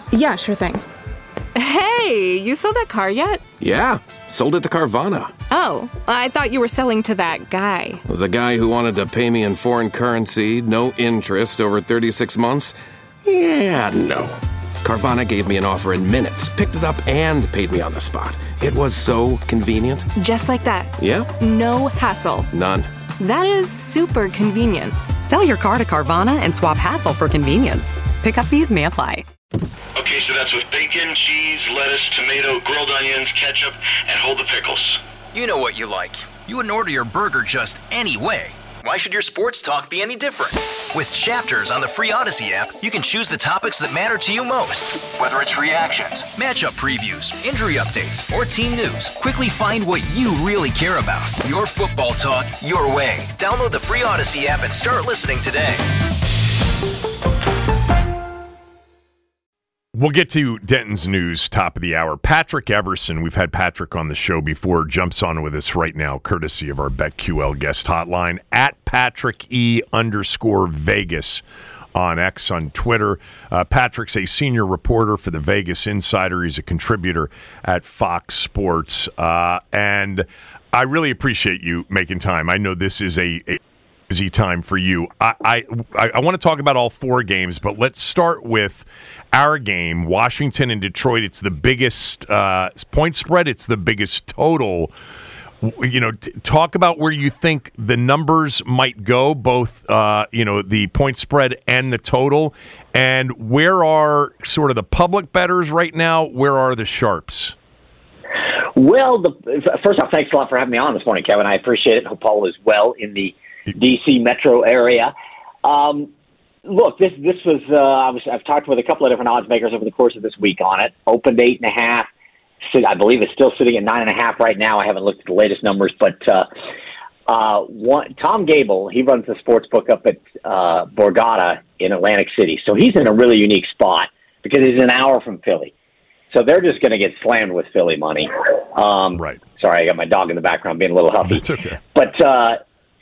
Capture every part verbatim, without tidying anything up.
Yeah, sure thing. Hey, you sold that car yet? Yeah, sold it to Carvana. Oh, I thought you were selling to that guy. The guy who wanted to pay me in foreign currency, no interest, over thirty-six months? Yeah, no. Carvana gave me an offer in minutes, picked it up, and paid me on the spot. It was so convenient. Just like that. Yeah. No hassle. None. That is super convenient. Sell your car to Carvana and swap hassle for convenience. Pickup fees may apply. Okay, so that's with bacon, cheese, lettuce, tomato, grilled onions, ketchup, and hold the pickles. You know what you like. You wouldn't order your burger just any way. Why should your sports talk be any different? With Chapters on the free Odyssey app, you can choose the topics that matter to you most. Whether it's reactions, matchup previews, injury updates, or team news, quickly find what you really care about. Your football talk, your way. Download the free Odyssey app and start listening today. We'll get to Denton's news, top of the hour. Patrick Everson, we've had Patrick on the show before, jumps on with us right now, courtesy of our BetQL guest hotline, at Patrick E underscore Vegas on X on Twitter. Uh, Patrick's a senior reporter for the Vegas Insider. He's a contributor at Fox Sports. Uh, and I really appreciate you making time. I know this is a, a busy time for you. I, I, I want to talk about all four games, but let's start with our game, Washington and Detroit. It's the biggest uh, point spread. It's the biggest total. You know, t- talk about where you think the numbers might go, both, uh, you know, the point spread and the total. And where are sort of the public bettors right now? Where are the sharps? Well, the, first off, thanks a lot for having me on this morning, Kevin. I appreciate it. Hope all is well in the D C metro area. Um, look, this this was, uh, I was I've talked with a couple of different odds makers over the course of this week on it. Opened eight and a half. I believe it's still sitting at nine and a half right now. I haven't looked at the latest numbers, but uh, uh, one, Tom Gable, he runs the sports book up at uh, Borgata in Atlantic City. So he's in a really unique spot because he's an hour from Philly. So they're just going to get slammed with Philly money. Um, right. Sorry, I got my dog in the background being a little huffy. It's okay. But uh,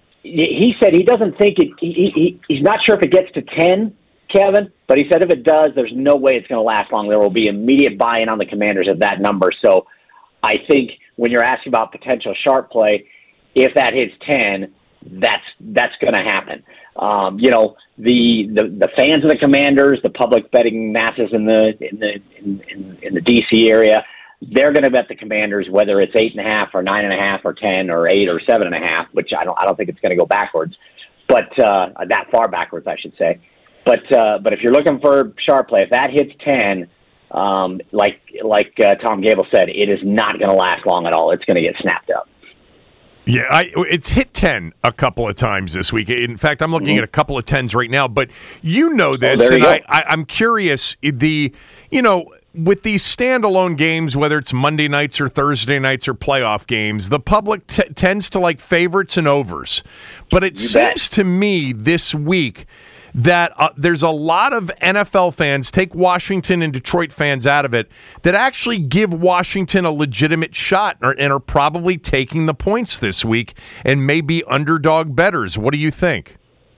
he said he doesn't think it. He, he, he's not sure if it gets to ten, Kevin. But he said if it does, there's no way it's going to last long. There will be immediate buy-in on the Commanders at that number. So I think when you're asking about potential sharp play, if that hits ten, that's that's going to happen. Um, you know, the, the the fans of the Commanders, the public betting masses in the in the in, in, in the D C area, they're going to bet the Commanders whether it's eight and a half or nine and a half or ten or eight or seven and a half, which I don't I don't think it's going to go backwards, but uh, that far backwards, I should say. But uh, but if you're looking for sharp play, if that hits ten, um, like like uh, Tom Gable said, it is not going to last long at all. It's going to get snapped up. Yeah, I, it's hit ten a couple of times this week. In fact, I'm looking mm-hmm. at a couple of tens right now. But you know this, oh, and you I, I, I'm curious. The you know with these standalone games, whether it's Monday nights or Thursday nights or playoff games, the public t- tends to like favorites and overs. But it you seems bet. to me this week that uh, there's a lot of N F L fans, take Washington and Detroit fans out of it, that actually give Washington a legitimate shot or, and are probably taking the points this week and may be underdog bettors. What do you think?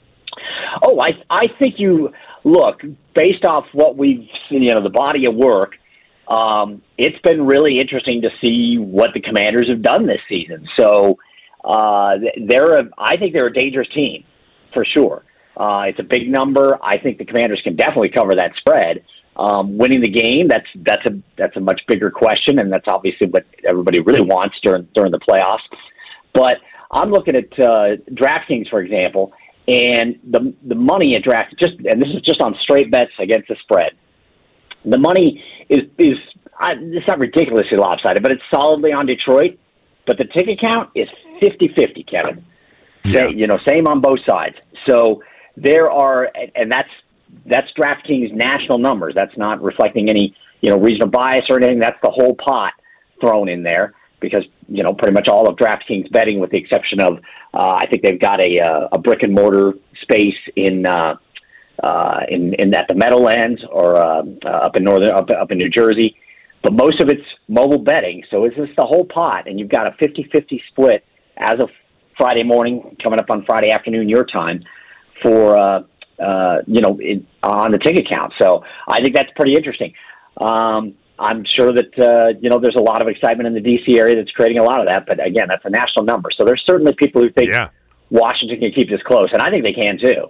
Oh, I I think you, look, based off what we've seen, you know, the body of work, um, it's been really interesting to see what the Commanders have done this season. So uh, they're a, I think they're a dangerous team, for sure. Uh, it's a big number. I think the Commanders can definitely cover that spread. Um, winning the game, that's that's a that's a much bigger question, and that's obviously what everybody really wants during during the playoffs. But I'm looking at uh, DraftKings, for example, and the the money at Draft just and this is just on straight bets against the spread. The money is is I, it's not ridiculously lopsided, but it's solidly on Detroit. But the ticket count is fifty-fifty, Kevin. Yeah. Say, you know, same on both sides. So there are, and that's that's DraftKings national numbers. That's not reflecting any, you know, regional bias or anything. That's the whole pot thrown in there because, you know, pretty much all of DraftKings betting, with the exception of, uh, I think they've got a uh, a brick and mortar space in uh, uh, in in at the Meadowlands or uh, uh, up in northern up up in New Jersey, but most of it's mobile betting. So it's just the whole pot, and you've got a fifty-fifty split as of Friday morning, coming up on Friday afternoon your time, for uh, uh, you know, in, on the ticket count. So I think that's pretty interesting. Um, I'm sure that, uh, you know, there's a lot of excitement in the D C area that's creating a lot of that. But, again, that's a national number. So there's certainly people who think yeah. Washington can keep this close, and I think they can too.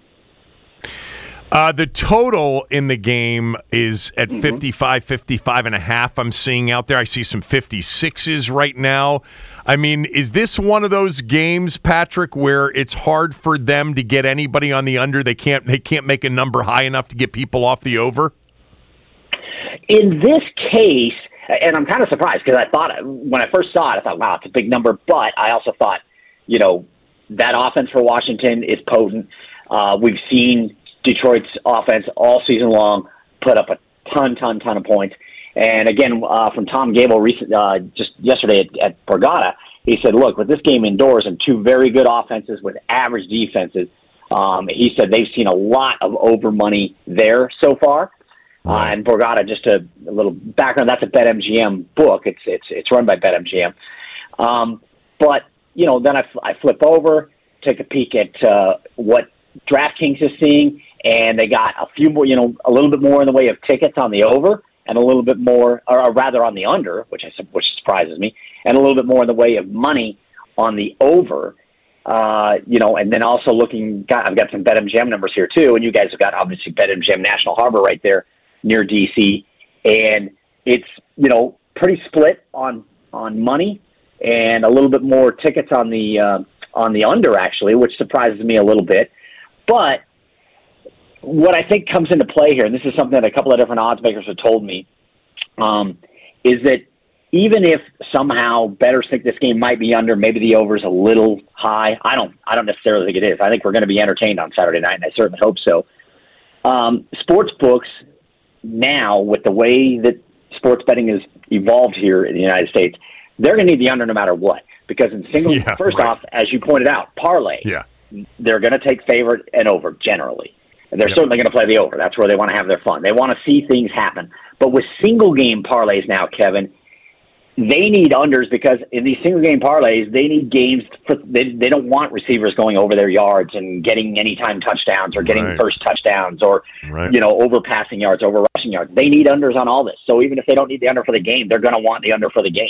Uh, the total in the game is at mm-hmm. fifty-five, fifty-five and a half. I'm seeing out there. I see some fifty-sixes right now. I mean, is this one of those games, Patrick, where it's hard for them to get anybody on the under? They can't. They can't make a number high enough to get people off the over. In this case, and I'm kind of surprised because I thought when I first saw it, I thought, wow, it's a big number. But I also thought, you know, that offense for Washington is potent. Uh, we've seen Detroit's offense all season long put up a ton, ton, ton of points. And again, uh, from Tom Gable recent, uh, just yesterday at, at Borgata, he said, look, with this game indoors and two very good offenses with average defenses, um, he said they've seen a lot of over money there so far. Uh, and Borgata, just a, a little background, that's a BetMGM book. It's it's it's run by BetMGM. Um, but, you know, then I, I flip over, take a peek at uh, what DraftKings is seeing, and they got a few more, you know, a little bit more in the way of tickets on the over, and a little bit more, or rather on the under, which I, which surprises me, and a little bit more in the way of money on the over. Uh, you know, and then also looking, got, I've got some BetMGM numbers here too, and you guys have got obviously BetMGM National Harbor right there near D C, and it's, you know, pretty split on on money, and a little bit more tickets on the uh, on the under actually, which surprises me a little bit. But what I think comes into play here, and this is something that a couple of different odds makers have told me, um, is that even if somehow bettors think this game might be under, maybe the over is a little high. I don't. I don't necessarily think it is. I think we're going to be entertained on Saturday night, and I certainly hope so. Um, sports books now, with the way that sports betting has evolved here in the United States, they're going to need the under no matter what. Because in single, yeah, first right. off, as you pointed out, parlay, yeah. they're going to take favorite and over generally. And they're yep. certainly going to play the over. That's where they want to have their fun. They want to see things happen. But with single game parlays now, Kevin, they need unders because in these single game parlays, they need games. For, they they don't want receivers going over their yards and getting anytime touchdowns or getting right. first touchdowns or right. you know over passing yards, over rushing yards. They need unders on all this. So even if they don't need the under for the game, they're going to want the under for the game.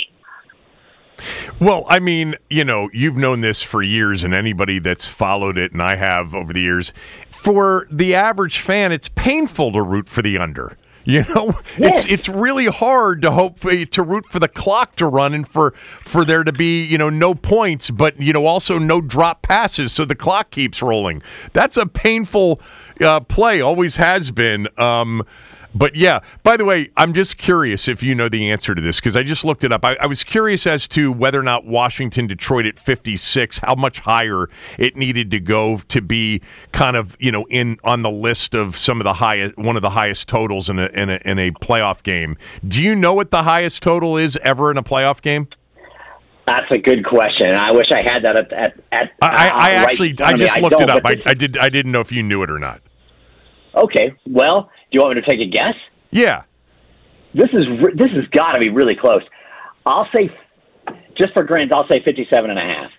Well, I mean, you know, you've known this for years, and anybody that's followed it, and I have over the years, for the average fan, it's painful to root for the under. You know, yes. it's it's really hard to hope for, to root for the clock to run and for, for there to be, you know, no points, but, you know, also no drop passes so the clock keeps rolling. That's a painful uh, play, always has been. Um, but, yeah, by the way, I'm just curious if you know the answer to this because I just looked it up. I, I was curious as to whether or not Washington, Detroit at fifty-six, how much higher it needed to go to be kind of, you know, in on the list of some of the highest, one of the highest totals in a, in a, in a playoff game. Do you know what the highest total is ever in a playoff game? That's a good question, and I wish I had that at at. at I, I, I right actually I just I looked it up. I, this, I did I didn't know if you knew it or not. Okay, well, do you want me to take a guess? Yeah. This is this has got to be really close. I'll say, just for grins, I'll say fifty-seven and a half.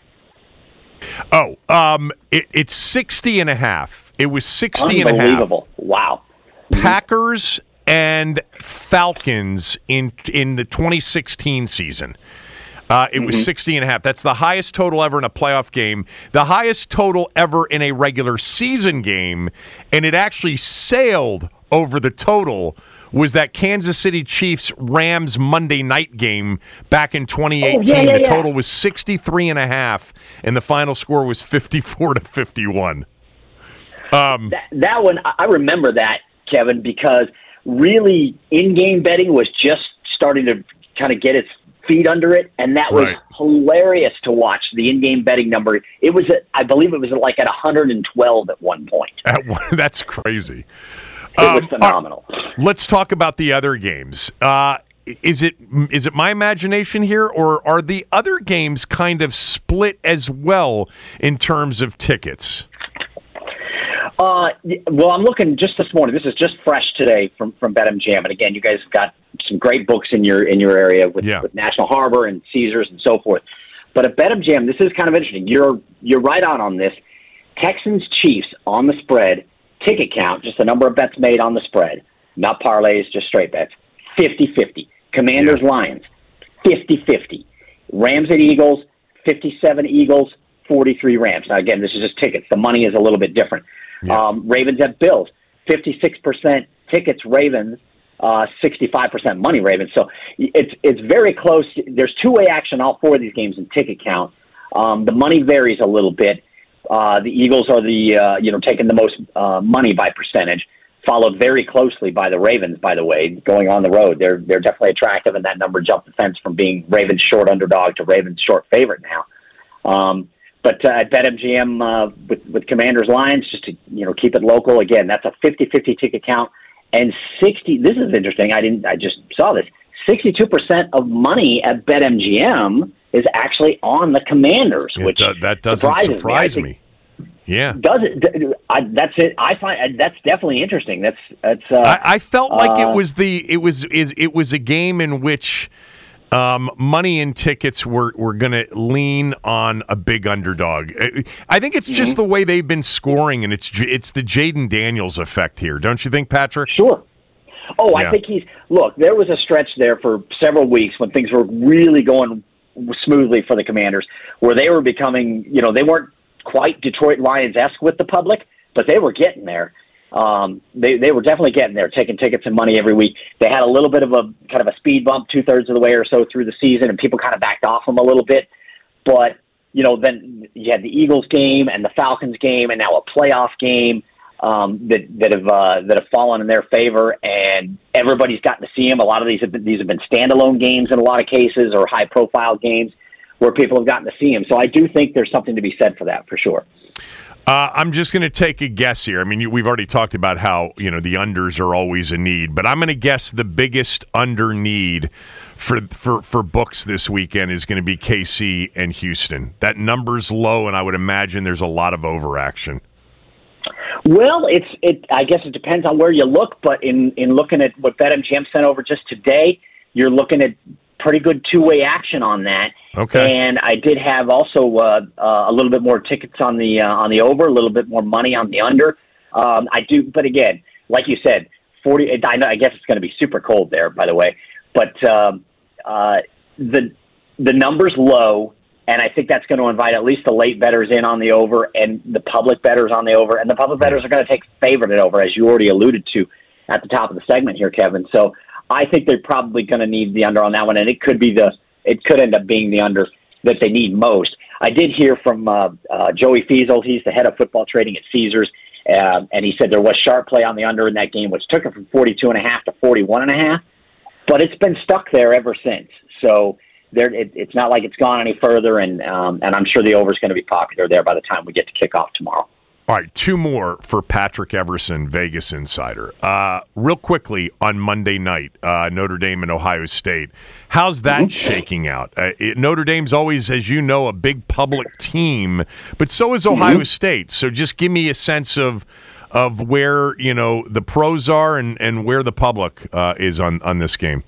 Oh, um, it, it's sixty and a half. It was sixty and a half. Unbelievable! Wow. Packers and Falcons in in the twenty sixteen season. Uh, it was mm-hmm. sixty and a half. That's the highest total ever in a playoff game. The highest total ever in a regular season game, and it actually sailed over the total, was that Kansas City Chiefs Rams Monday night game back in twenty eighteen. Oh, yeah, yeah, the yeah. total was sixty-three and a half, and the final score was fifty-four to fifty-one. Um, that, that one, I remember that, Kevin, because really in-game betting was just starting to kind of get its feet under it, and that was right. hilarious to watch. The in-game betting number, it was, at, I believe, it was like at one hundred twelve at one point. At one, that's crazy. It um, was phenomenal. Right, let's talk about the other games. Uh, is it is it my imagination here, or are the other games kind of split as well in terms of tickets? Uh, well, I'm looking just this morning. This is just fresh today from, from BetMGM. And again, you guys have got some great books in your in your area with, yeah. with National Harbor and Caesars and so forth. But at BetMGM, this is kind of interesting. You're you're right on on this. Texans Chiefs on the spread, ticket count, just the number of bets made on the spread, not parlays, just straight bets. fifty-fifty. Commanders, Yeah. Lions, fifty-fifty. Rams at Eagles, fifty-seven Eagles, forty-three Rams. Now, again, this is just tickets. The money is a little bit different. Yeah. Um, Ravens at Bills, fifty-six percent tickets Ravens, uh, sixty-five percent money Ravens. So it's it's very close. There's two-way action all four of these games in ticket count. Um, the money varies a little bit. Uh, the Eagles are the uh, you know taking the most uh, money by percentage, followed very closely by the Ravens. By the way, going on the road, they're they're definitely attractive, and that number jumped the fence from being Ravens short underdog to Ravens short favorite now. Um, but uh, at BetMGM uh, with with Commanders Lions, just to you know keep it local. Again, that's a fifty-fifty ticket count, and sixty. This is interesting. I didn't. I just saw this. Sixty-two percent of money at BetMGM is actually on the Commanders, It which do- that doesn't surprise me. me. Yeah. Does it? I, that's it. I find that's definitely interesting. That's that's. Uh, I, I felt like uh, it was the it was is it was a game in which um, money and tickets were, were going to lean on a big underdog. I think it's just mm-hmm. the way they've been scoring, and it's it's the Jaden Daniels effect here, don't you think, Patrick? Sure. Oh, Yeah. I think he's look. There was a stretch there for several weeks when things were really going smoothly for the Commanders, where they were becoming, you know, they weren't quite Detroit Lions-esque with the public, but they were getting there. Um, they they were definitely getting there, taking tickets and money every week. They had a little bit of a kind of a speed bump two thirds of the way or so through the season, and people kind of backed off them a little bit. But you know, then you had the Eagles game and the Falcons game, and now a playoff game um, that that have uh, that have fallen in their favor, and everybody's gotten to see them. A lot of these have been, these have been standalone games in a lot of cases, or high profile games where people have gotten to see him. So I do think there's something to be said for that, for sure. Uh, I'm just going to take a guess here. I mean, you, we've already talked about how, you know, the unders are always a need, but I'm going to guess the biggest under need for, for, for books this weekend is going to be K C and Houston. That number's low, and I would imagine there's a lot of overaction. Well, it's it. I guess it depends on where you look, but in, in looking at what BetMGM sent over just today, you're looking at pretty good two-way action on that. Okay. And I did have also uh, uh, a little bit more tickets on the uh, on the over, a little bit more money on the under. Um, I do, but again, like you said, forty. I, know, I guess it's going to be super cold there, by the way. But um, uh, the the number's low, and I think that's going to invite at least the late bettors in on the over, and the public bettors on the over, and the public bettors are going to take favorite at over, as you already alluded to at the top of the segment here, Kevin. So I think they're probably going to need the under on that one, and it could be the it could end up being the under that they need most. I did hear from uh, uh, Joey Fiesel. He's the head of football trading at Caesars, uh, and he said there was sharp play on the under in that game, which took it from forty-two and a half to forty-one and a half, but it's been stuck there ever since. So there, it, it's not like it's gone any further, and um, and I'm sure the over is going to be popular there by the time we get to kick off tomorrow. All right, two more for Patrick Everson, Vegas Insider. Uh, real quickly, on Monday night, uh, Notre Dame and Ohio State. How's that mm-hmm. shaking out? Uh, it, Notre Dame's always, as you know, a big public team, but so is Ohio mm-hmm. State. So just give me a sense of of where, you know, the pros are and, and where the public uh, is on, on this game.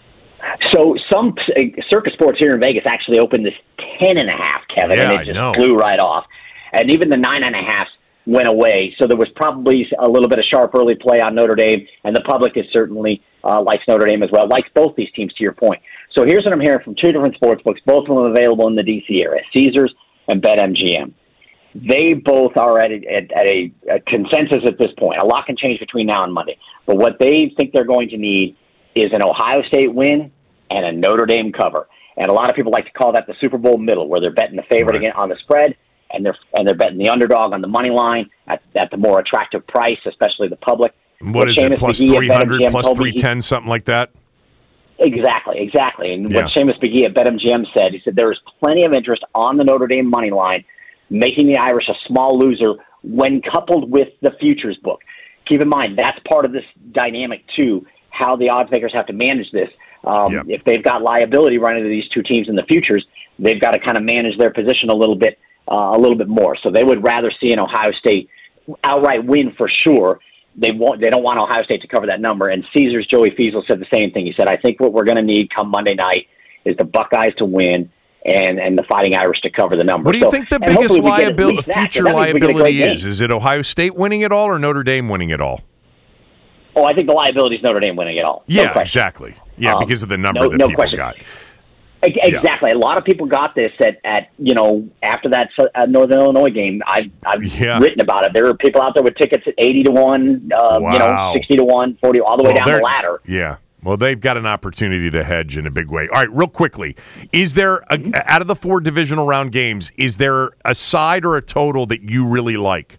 So some uh, Circus Sports here in Vegas actually opened this ten and a half, Kevin, yeah, and it I just know. blew right off. And even the nine and a half went away. So there was probably a little bit of sharp early play on Notre Dame, and the public is certainly uh, likes Notre Dame as well, likes both these teams, to your point. So here's what I'm hearing from two different sports books, both of them available in the D C area, Caesars and BetMGM. They both are at, a, at, at a, a consensus at this point. A lot can change between now and Monday. But what they think they're going to need is an Ohio State win and a Notre Dame cover. And a lot of people like to call that the Super Bowl middle, where they're betting the favorite Right. again on the spread, and they're and they're betting the underdog on the money line at, at the more attractive price, especially the public. What, what is Seamus it, plus McGee at three hundred, BetMGM plus told me three ten, something like that? Exactly, exactly. And Yeah. what Seamus McGee at BetMGM said, he said there is plenty of interest on the Notre Dame money line, making the Irish a small loser when coupled with the futures book. Keep in mind, that's part of this dynamic, too, how the odds makers have to manage this. Um, Yep. If they've got liability running to these two teams in the futures, they've got to kind of manage their position a little bit, uh, a little bit more. So they would rather see an Ohio State outright win for sure. They won't. They don't want Ohio State to cover that number. And Caesars, Joey Fiesel said the same thing. He said, "I think what we're going to need come Monday night is the Buckeyes to win and and the Fighting Irish to cover the number." What do you So- think the and biggest hopefully we get at liability, least that, 'cause future that means we get a great liability game. is? Is it Ohio State winning it all or Notre Dame winning it all? Oh, I think the liability is Notre Dame winning it all. No Yeah, question. exactly. Yeah, Um, because of the number no- that no people question. got. E- Exactly. A lot of people got this at, at you know, after that uh, Northern Illinois game. I've, I've Yeah. written about it. There were people out there with tickets at eighty to one, uh, you know, Wow. sixty to one, forty, all the way Well, down the they're- ladder. Yeah. Well, they've got an opportunity to hedge in a big way. All right, real quickly. Is there, a, out of the four divisional round games, is there a side or a total that you really like?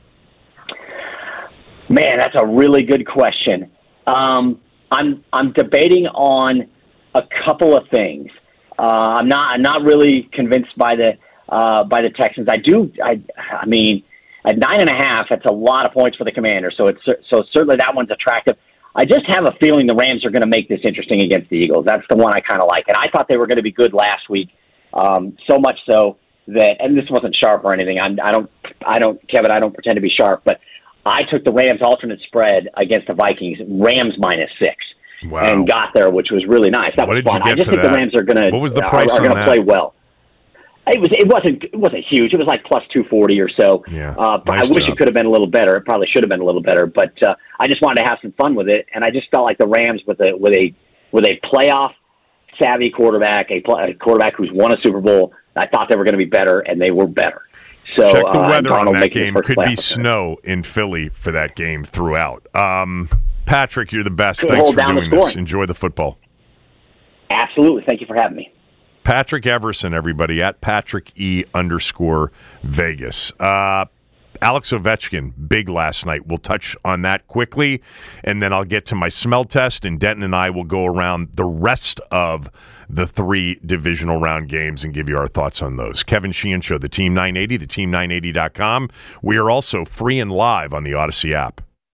Man, that's a really good question. Um, I'm I'm debating on a couple of things. Uh, I'm not I'm not really convinced by the uh, by the Texans. I do. I I mean, at nine and a half, that's a lot of points for the Commanders. So it's so certainly that one's attractive. I just have a feeling the Rams are going to make this interesting against the Eagles. That's the one I kind of like, and I thought they were going to be good last week. Um, so much so that, and this wasn't sharp or anything. I'm, I don't, I don't, Kevin. I don't pretend to be sharp, but I took the Rams alternate spread against the Vikings, Rams minus six, Wow. and got there, which was really nice. That What was did you fun. I get just for think that? the Rams are going to What was the are, price are on going to that? play well. It was. It wasn't. It wasn't huge. It was like plus two forty or so. Yeah. Uh, but Nice I wish job. it could have been a little better. It probably should have been a little better. But uh, I just wanted to have some fun with it, and I just felt like the Rams with a with a with a playoff savvy quarterback, a, pl- a quarterback who's won a Super Bowl. I thought they were going to be better, and they were better. So Check the uh, weather on Darnold that making his game. first Could be playoff appearance. snow in Philly for that game throughout. Um, Patrick, you're the best. Could Thanks hold for down the doing this. scoring. Enjoy the football. Absolutely. Thank you for having me. Patrick Everson, everybody, at Patrick E underscore Vegas. Uh, Alex Ovechkin, big last night. We'll touch on that quickly, and then I'll get to my smell test, and Denton and I will go around the rest of the three divisional round games and give you our thoughts on those. Kevin Sheehan Show, the Team nine eighty, the team nine eighty dot com. We are also free and live on the Odyssey app.